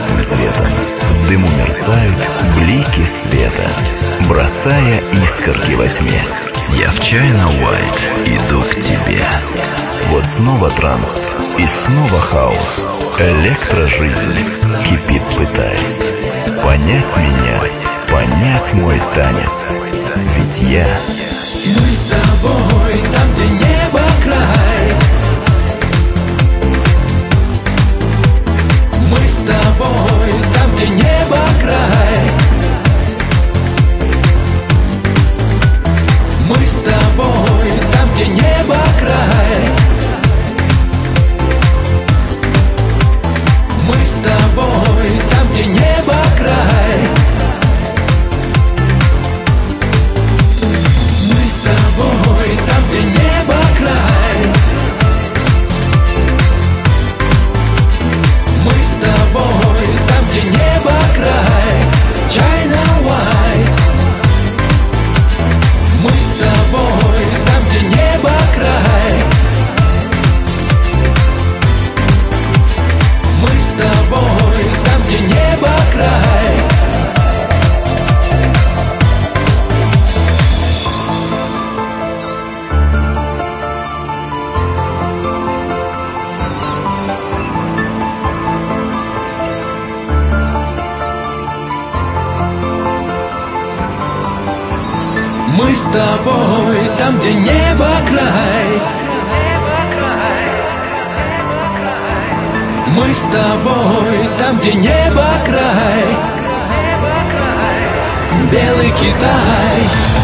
красным цветом. В дыму мерцают блики света, бросая искорки во тьме. Я в China White иду к тебе. Вот снова транс и снова хаос. Электрожизнь кипит, пытаясь понять меня, понять мой танец. Ведь я... Мы с тобой там, где небо край. Мы с тобой там, где небо край. Мы с тобой там, где небо край. Мы с тобой там, где небо край. Мы с тобой там, где небо край. Мы с тобой там, где небо край. China White. Мы с тобой там, где небо край. Мы с тобой там, где небо край. Мы с тобой там, где небо край. Мы с тобой там, где небо край. Белый Китай.